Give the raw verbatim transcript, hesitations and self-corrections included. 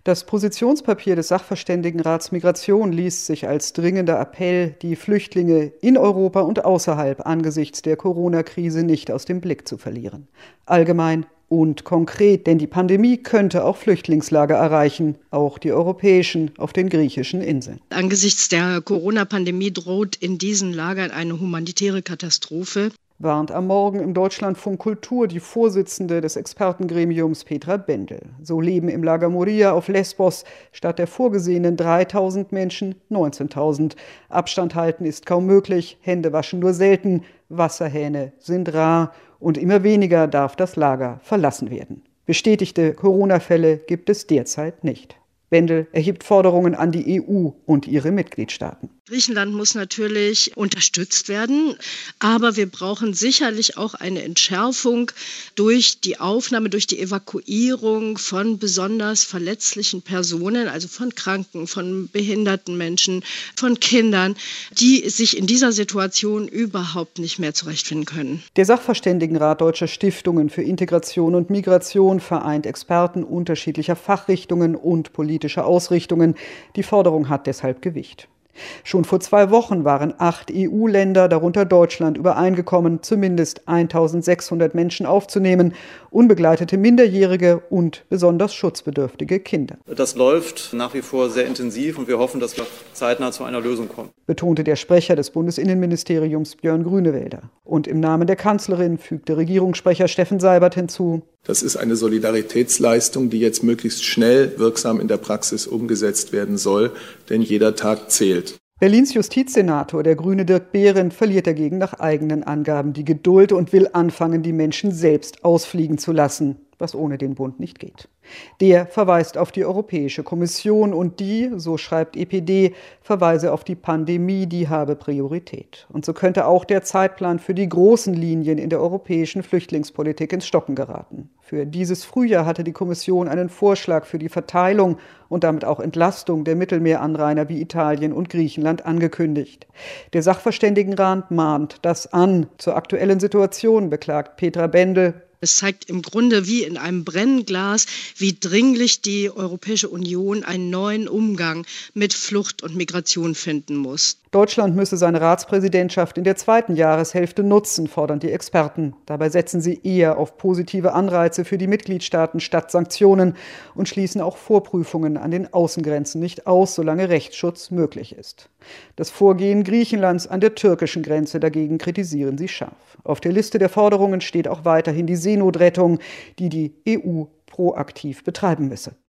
Das Positionspapier des Sachverständigenrats Migration liest sich als dringender Appell, die Flüchtlinge in Europa und außerhalb angesichts der Corona-Krise nicht aus dem Blick zu verlieren. Allgemein und konkret, denn die Pandemie könnte auch Flüchtlingslager erreichen, auch die europäischen auf den griechischen Inseln. Angesichts der Corona-Pandemie droht in diesen Lagern eine humanitäre Katastrophe, warnt am Morgen im Deutschlandfunk Kultur die Vorsitzende des Expertengremiums Petra Bendel. So leben im Lager Moria auf Lesbos statt der vorgesehenen dreitausend Menschen neunzehntausend. Abstand halten ist kaum möglich, Hände waschen nur selten, Wasserhähne sind rar und immer weniger darf das Lager verlassen werden. Bestätigte Corona-Fälle gibt es derzeit nicht. Bendel erhebt Forderungen an die E U und ihre Mitgliedstaaten. Griechenland muss natürlich unterstützt werden, aber wir brauchen sicherlich auch eine Entschärfung durch die Aufnahme, durch die Evakuierung von besonders verletzlichen Personen, also von Kranken, von behinderten Menschen, von Kindern, die sich in dieser Situation überhaupt nicht mehr zurechtfinden können. Der Sachverständigenrat Deutscher Stiftungen für Integration und Migration vereint Experten unterschiedlicher Fachrichtungen und politischer Ausrichtungen. Die Forderung hat deshalb Gewicht. Schon vor zwei Wochen waren acht E U-Länder, darunter Deutschland, übereingekommen, zumindest eintausendsechshundert Menschen aufzunehmen, unbegleitete Minderjährige und besonders schutzbedürftige Kinder. Das läuft nach wie vor sehr intensiv und wir hoffen, dass wir zeitnah zu einer Lösung kommen, betonte der Sprecher des Bundesinnenministeriums Björn Grünewälder. Und im Namen der Kanzlerin fügte Regierungssprecher Steffen Seibert hinzu: Das ist eine Solidaritätsleistung, die jetzt möglichst schnell wirksam in der Praxis umgesetzt werden soll, denn jeder Tag zählt. Berlins Justizsenator, der Grüne Dirk Behrendt, verliert dagegen nach eigenen Angaben die Geduld und will anfangen, die Menschen selbst ausfliegen zu lassen, was ohne den Bund nicht geht. Der verweist auf die Europäische Kommission und die, so schreibt E P D, verweise auf die Pandemie, die habe Priorität. Und so könnte auch der Zeitplan für die großen Linien in der europäischen Flüchtlingspolitik ins Stocken geraten. Für dieses Frühjahr hatte die Kommission einen Vorschlag für die Verteilung und damit auch Entlastung der Mittelmeeranrainer wie Italien und Griechenland angekündigt. Der Sachverständigenrat mahnt das an. Zur aktuellen Situation beklagt Petra Bendel: Es zeigt im Grunde wie in einem Brennglas, wie dringlich die Europäische Union einen neuen Umgang mit Flucht und Migration finden muss. Deutschland müsse seine Ratspräsidentschaft in der zweiten Jahreshälfte nutzen, fordern die Experten. Dabei setzen sie eher auf positive Anreize für die Mitgliedstaaten statt Sanktionen und schließen auch Vorprüfungen an den Außengrenzen nicht aus, solange Rechtsschutz möglich ist. Das Vorgehen Griechenlands an der türkischen Grenze dagegen kritisieren sie scharf. Auf der Liste der Forderungen steht auch weiterhin die Seenotrettung, die die E U proaktiv betreiben müsse.